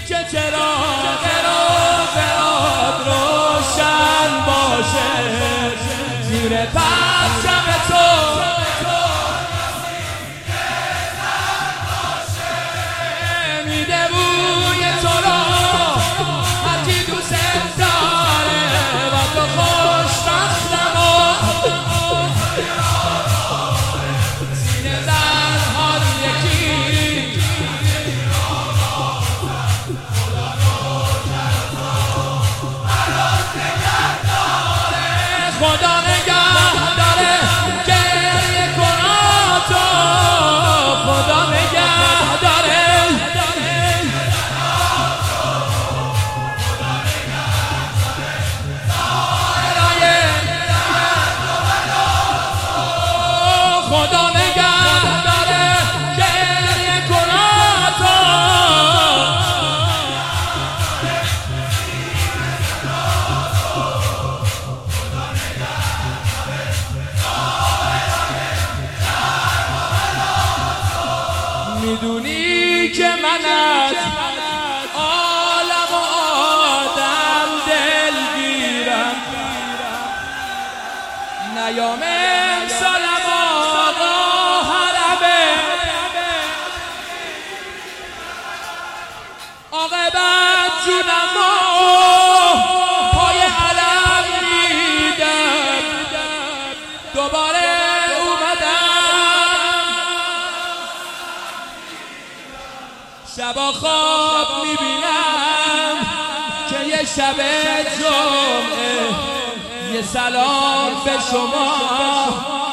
که چراغ آب روشن باشه زیر پرچم تو میده بوی تو را هرکی دوست داره و تو خوشبختم و سینه زنها یکی خدا نگه داره گریه کنا تو خدا نگه داره خدا نگه داره گریه کنا تو میدونی که من از عالم و آدم دلگیرم نیام امسالم آقا حرمه عاقبت جونم و پای علم میدم دوباره شبا خواب میبینم که یه شب جمعه یه سلام به شما